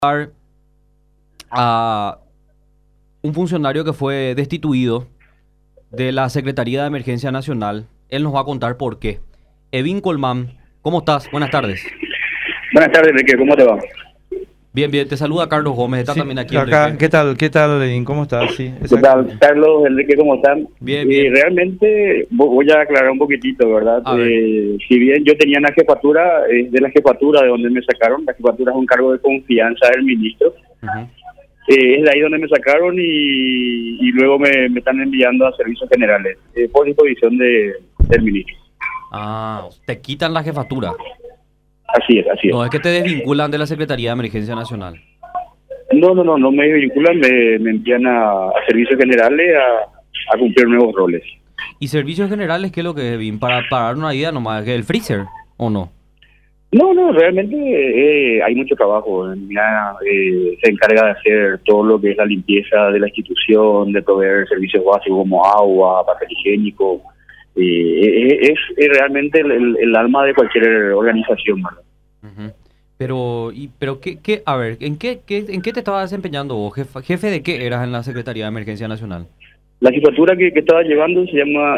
A un funcionario que fue destituido de la Secretaría de Emergencia Nacional. Él nos va a contar por qué. Evin Colmán, ¿cómo estás? Buenas tardes. Buenas tardes, Enrique, ¿cómo te va? Bien, bien, te saluda Carlos Gómez, está Sí, también aquí acá, Enrique. ¿qué tal, Levin? ¿Cómo estás? Sí, ¿Qué tal, exactamente. Carlos, Enrique, cómo están? Bien, bien. Realmente voy a aclarar un poquitito, ¿verdad? A ver. Si bien yo tenía una jefatura, de la jefatura de donde me sacaron, la jefatura es un cargo de confianza del ministro, Ujú. es de ahí donde me sacaron y luego me están enviando a servicios generales, por disposición del ministro. Ah, te quitan la jefatura. Así es, así es. No es que te desvinculan de la Secretaría de Emergencia Nacional. No me vinculan, me envían a servicios generales a cumplir nuevos roles. ¿Y servicios generales qué es lo que es, Evin? Para dar una idea nomás, ¿que el freezer o no? No, realmente hay mucho trabajo. Mira, se encarga de hacer todo lo que es la limpieza de la institución, de proveer servicios básicos como agua, papel higiénico. Es realmente el alma de cualquier organización, ¿verdad? Ujú. Pero a ver, ¿en qué te estabas desempeñando vos? ¿Jefe de qué eras en la Secretaría de Emergencia Nacional? La jefatura que estaba llevando se llama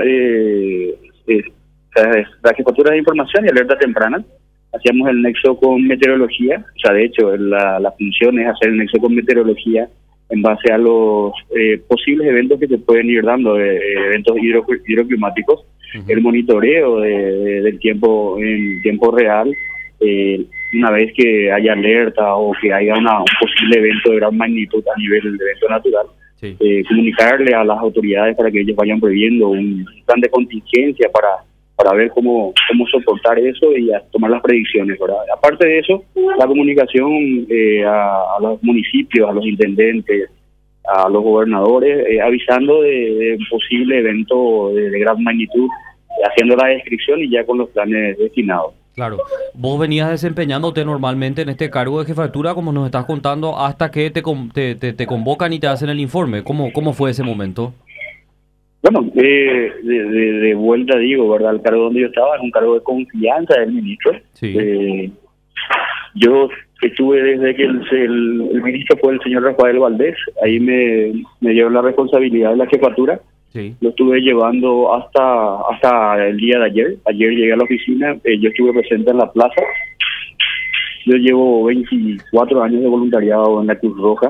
la jefatura de información y alerta temprana. Hacíamos el nexo con meteorología, o sea, de hecho, la función es hacer el nexo con meteorología en base a los posibles eventos que se pueden ir dando, eventos hidroclimáticos, Ujú. el monitoreo del tiempo en tiempo real, una vez que haya alerta o que haya un posible evento de gran magnitud a nivel de evento natural, Sí. comunicarle a las autoridades para que ellos vayan previendo un plan de contingencia para ver cómo soportar eso y a tomar las predicciones, ¿verdad? Aparte de eso, la comunicación a los municipios, a los intendentes, a los gobernadores, avisando de un posible evento de gran magnitud, haciendo la descripción y ya con los planes destinados. Claro, vos venías desempeñándote normalmente en este cargo de jefatura, como nos estás contando, hasta que te convocan y te hacen el informe. ¿Cómo fue ese momento? Bueno, de vuelta digo, ¿verdad? El cargo donde yo estaba es un cargo de confianza del ministro. Sí. Yo estuve desde que el ministro fue el señor Rafael Valdés, ahí me dio la responsabilidad de la jefatura. Sí. Lo estuve llevando hasta el día de ayer. Ayer llegué a la oficina, yo estuve presente en la plaza. Yo llevo 24 años de voluntariado en la Cruz Roja.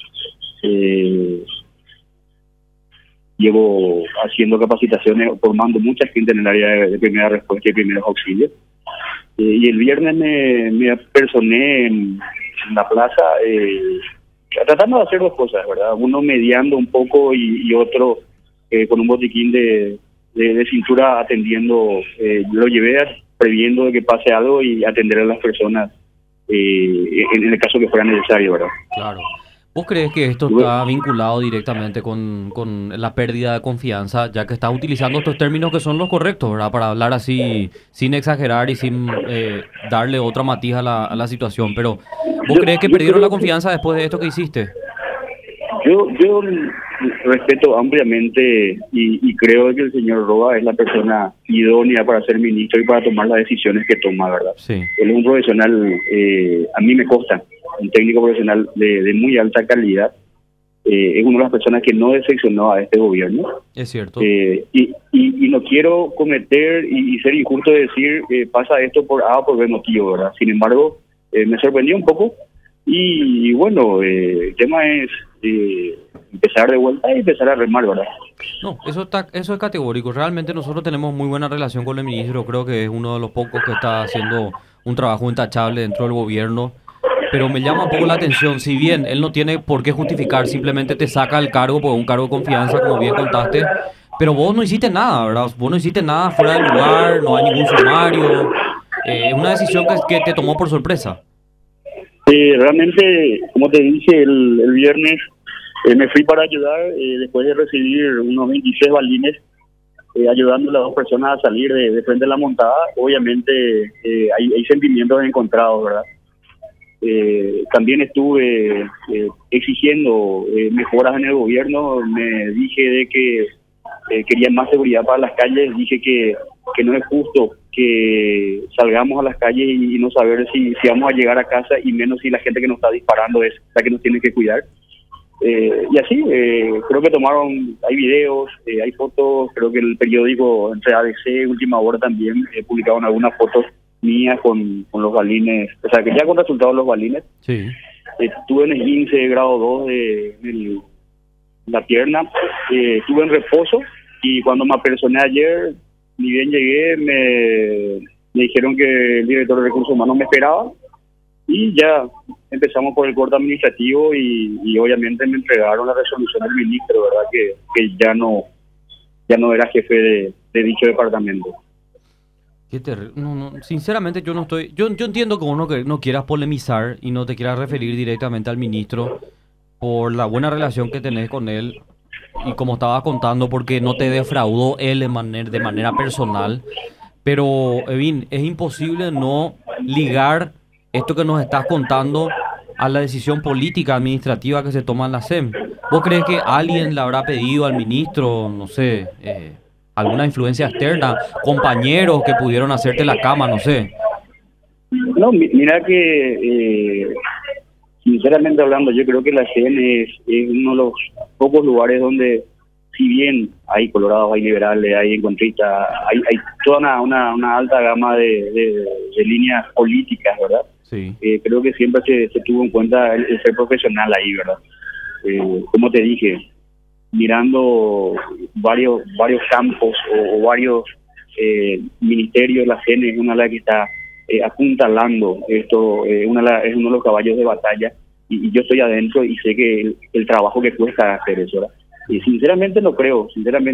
Llevo haciendo capacitaciones, formando mucha gente en el área de primera respuesta y primeros auxilios. Y el viernes me apersoné en la plaza, tratando de hacer dos cosas, ¿verdad? Uno mediando un poco y otro con un botiquín de cintura atendiendo. Lo llevé previendo de que pase algo y atender a las personas en el caso que fuera necesario, ¿verdad? Claro. ¿Vos crees que esto está vinculado directamente con la pérdida de confianza, ya que estás utilizando estos términos que son los correctos, ¿verdad? Para hablar así, sin exagerar y sin darle otra matiz a la situación. Pero, ¿vos crees que Yo perdieron la creo que confianza después de esto que hiciste? yo respeto ampliamente y creo que el señor Roa es la persona idónea para ser ministro y para tomar las decisiones que toma, ¿verdad? Sí. Él es un profesional, a mí me consta, un técnico profesional de muy alta calidad. Es una de las personas que no decepcionó a este gobierno. Es cierto. Y no quiero cometer y ser injusto de decir pasa esto por A o por B motivo, ¿verdad? Sin embargo, me sorprendió un poco y bueno, el tema es empezar de vuelta y empezar a remar, ¿verdad? No, eso es categórico. Realmente nosotros tenemos muy buena relación con el ministro. Creo que es uno de los pocos que está haciendo un trabajo intachable dentro del gobierno. Pero me llama un poco la atención, si bien él no tiene por qué justificar, simplemente te saca el cargo por un cargo de confianza, como bien contaste, pero vos no hiciste nada, ¿verdad? Vos no hiciste nada fuera del lugar, no hay ningún sumario. Es una decisión que te tomó por sorpresa. Realmente, como te dije, el viernes me fui para ayudar, después de recibir unos 26 balines, ayudando a las dos personas a salir de frente a la montada. Obviamente hay sentimientos encontrados, ¿verdad? También estuve exigiendo mejoras en el gobierno. Me dije de que quería más seguridad para las calles. Dije que que no es justo que salgamos a las calles y no saber si vamos a llegar a casa, y menos si la gente que nos está disparando es la que nos tiene que cuidar. Y así, creo que hay videos, hay fotos, creo que el periódico entre ABC, Última Hora también, publicaron algunas fotos mías con los balines, o sea, que ya con resultados de los balines. Sí. Estuve en el 15 grado 2 de la pierna, estuve en reposo, y cuando me apersoné ayer, ni bien llegué, me dijeron que el director de Recursos Humanos me esperaba, y ya empezamos por el corte administrativo y obviamente me entregaron la resolución del ministro, ¿verdad? Que ya no era jefe de dicho departamento. Qué terrible. No, sinceramente yo no estoy... Yo entiendo que uno que no quieras polemizar y no te quieras referir directamente al ministro por la buena relación que tenés con él y como estaba contando, porque no te defraudó él de manera personal. Pero, Evin, es imposible no ligar esto que nos estás contando a la decisión política administrativa que se toma en la SEM. ¿Vos crees que alguien le habrá pedido al ministro, no sé, alguna influencia externa, compañeros que pudieron hacerte la cama, no sé? No, mira que sinceramente hablando, yo creo que la SEM es uno de los pocos lugares donde, si bien hay colorados, hay liberales, hay encontristas, hay toda una alta gama de líneas políticas, ¿verdad? Sí. Creo que siempre se tuvo en cuenta el ser profesional ahí, ¿verdad? Como te dije, mirando varios campos o varios ministerios, la CEN es una de las que está apuntalando esto, es uno de los caballos de batalla, y yo estoy adentro y sé que el trabajo que cuesta hacer eso, ¿verdad? Y sinceramente no creo,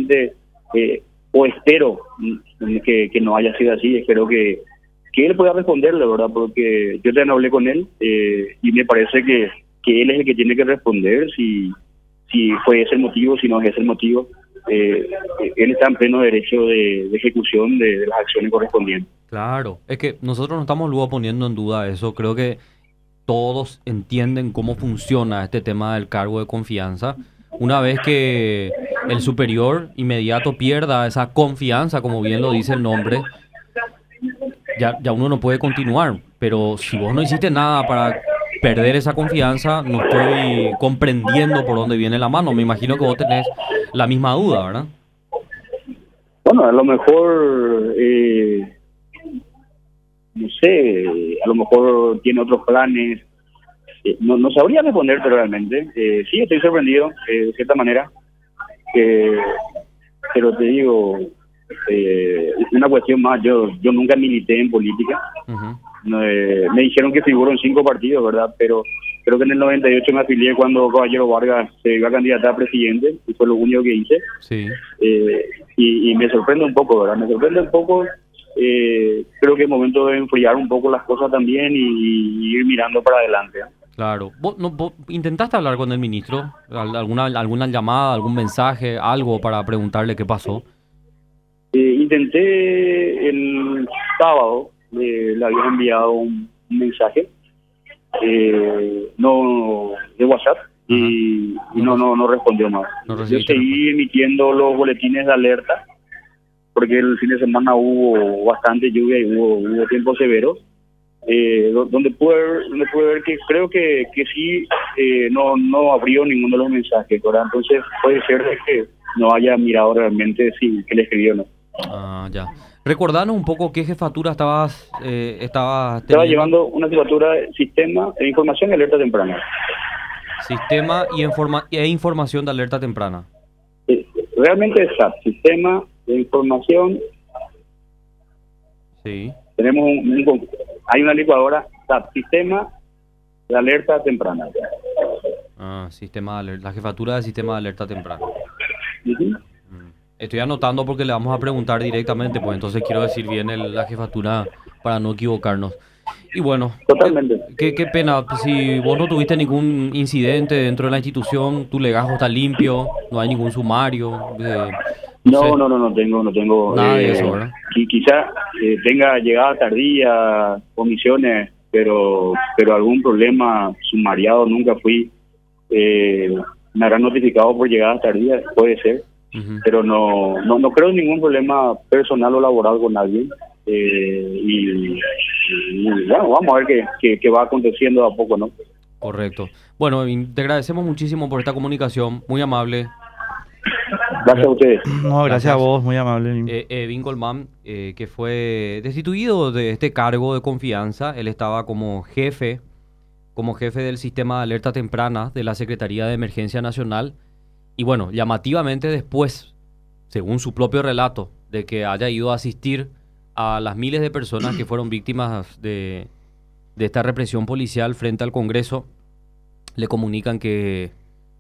o espero que no haya sido así, espero que él pueda responderle, ¿verdad? Porque yo también hablé con él y me parece que él es el que tiene que responder si fue ese el motivo, si no es ese el motivo. Él está en pleno derecho de ejecución de las acciones correspondientes. Claro, es que nosotros no estamos luego poniendo en duda eso. Creo que todos entienden cómo funciona este tema del cargo de confianza. Una vez que el superior inmediato pierda esa confianza, como bien lo dice el nombre, ya uno no puede continuar. Pero si vos no hiciste nada para perder esa confianza, no estoy comprendiendo por dónde viene la mano. Me imagino que vos tenés la misma duda, ¿verdad? Bueno, a lo mejor, no sé, a lo mejor tiene otros planes. No sabría responderte realmente. Sí, estoy sorprendido, de cierta manera. Pero te digo, una cuestión más, yo nunca milité en política. Uh-huh. Me dijeron que figuro en 5 partidos, ¿verdad? Pero creo que en el 98 me afilié cuando Caballero Vargas se iba a candidatar a presidente, y fue lo único que hice. Sí. Y me sorprende un poco, ¿verdad? Me sorprende un poco. Creo que es momento de enfriar un poco las cosas también y ir mirando para adelante, ¿eh? Claro. ¿Vos intentaste hablar con el ministro? ¿Alguna llamada, algún mensaje, algo para preguntarle qué pasó? Intenté el sábado, le había enviado un mensaje no de WhatsApp, y no respondió más. Yo seguí emitiendo los boletines de alerta porque el fin de semana hubo bastante lluvia y hubo tiempo severo, donde pude ver que creo que sí, no abrió ninguno de los mensajes, ¿verdad? Entonces puede ser que no haya mirado realmente si que le escribió o no. Ah, ya. Recordanos un poco qué jefatura estabas Estaba llevando una jefatura de Sistema de Información y Alerta Temprana. Sistema e Información de Alerta Temprana. Realmente es SAP, Sistema de Información. Sí. Tenemos hay una licuadora, SAP, Sistema de Alerta Temprana. Sistema de alerta, la jefatura de Sistema de Alerta Temprana. Uh-huh. Estoy anotando porque le vamos a preguntar directamente, pues entonces quiero decir bien la jefatura para no equivocarnos. Y bueno, totalmente. Qué pena, si vos no tuviste ningún incidente dentro de la institución, tu legajo está limpio, no hay ningún sumario. No tengo nada de eso, ¿verdad? Quizá tenga llegada tardía, comisiones, pero algún problema sumariado nunca fui. Me habrán notificado por llegadas tardías, puede ser. pero no creo ningún problema personal o laboral con alguien. Y bueno, vamos a ver qué va aconteciendo a poco, ¿no? Correcto. Bueno, te agradecemos muchísimo por esta comunicación, muy amable. Gracias a ustedes. No, gracias a vos, muy amable. Evin Colmán, que fue destituido de este cargo de confianza. Él estaba como jefe del sistema de alerta temprana de la Secretaría de Emergencia Nacional. Y bueno, llamativamente después, según su propio relato, de que haya ido a asistir a las miles de personas que fueron víctimas de esta represión policial frente al Congreso, le comunican que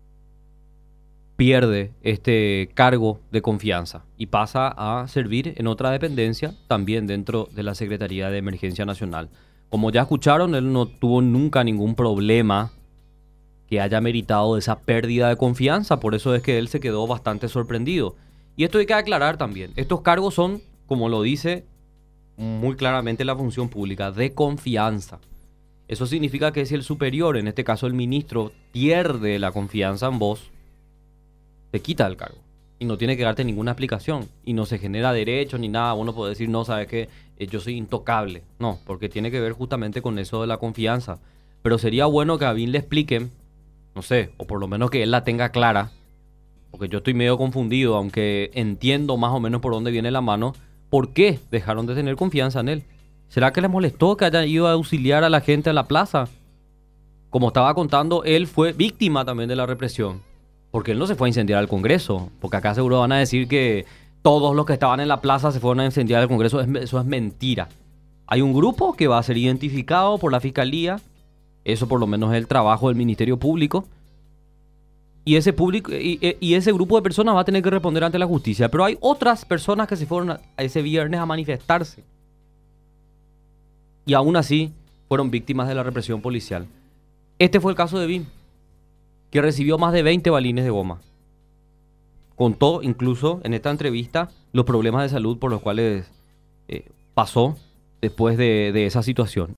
pierde este cargo de confianza y pasa a servir en otra dependencia, también dentro de la Secretaría de Emergencia Nacional. Como ya escucharon, él no tuvo nunca ningún problema que haya meritado esa pérdida de confianza, por eso es que él se quedó bastante sorprendido. Y esto hay que aclarar también, estos cargos son, como lo dice muy claramente la función pública, de confianza. Eso significa que si el superior, en este caso el ministro, pierde la confianza en vos, te quita el cargo y no tiene que darte ninguna explicación y no se genera derecho ni nada. Uno puede decir, no, sabes que yo soy intocable. No, porque tiene que ver justamente con eso de la confianza. Pero sería bueno que a Bin le expliquen, no sé, o por lo menos que él la tenga clara, porque yo estoy medio confundido, aunque entiendo más o menos por dónde viene la mano, ¿por qué dejaron de tener confianza en él? ¿Será que les molestó que haya ido a auxiliar a la gente a la plaza? Como estaba contando, él fue víctima también de la represión. Porque él no se fue a incendiar el Congreso. Porque acá seguro van a decir que todos los que estaban en la plaza se fueron a incendiar el Congreso. Eso es mentira. Hay un grupo que va a ser identificado por la Fiscalía. Eso por lo menos es el trabajo del Ministerio Público. Y ese grupo de personas va a tener que responder ante la justicia. Pero hay otras personas que se fueron a ese viernes a manifestarse. Y aún así fueron víctimas de la represión policial. Este fue el caso de Bin, que recibió más de 20 balines de goma. Contó incluso en esta entrevista los problemas de salud por los cuales pasó después de esa situación.